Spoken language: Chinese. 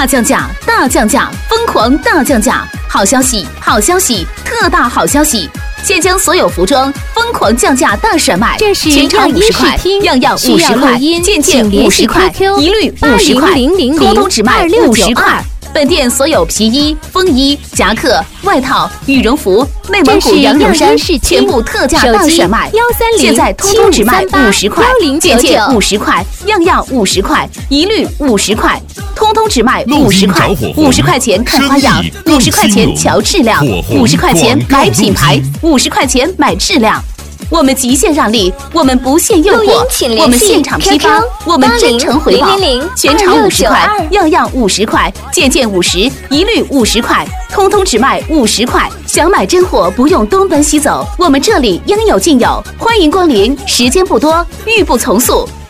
大降价，大降价，疯狂大降价！好消息，好消息，特大好消息！现将所有服装疯狂降价大甩卖， 这是全场50块，样样50块，件件50块，一律50块，通通只卖50块。本店所有皮衣、风衣、夹克、外套、羽绒服、内蒙古羊绒衫全部特价大甩卖，现在通通只卖50块，件件50块，样样50块，一律50块，通通只卖50块，50块钱看花样，50块钱瞧质量，50块钱买品牌，50块钱买质量。我们极限让利，我们不限诱惑，我们现场批发，我们真诚回报，全场50块，样样50块，件件50，一律50块，通通只卖50块。想买真货不用东奔西走，我们这里应有尽有，欢迎光临，时间不多，欲不从速。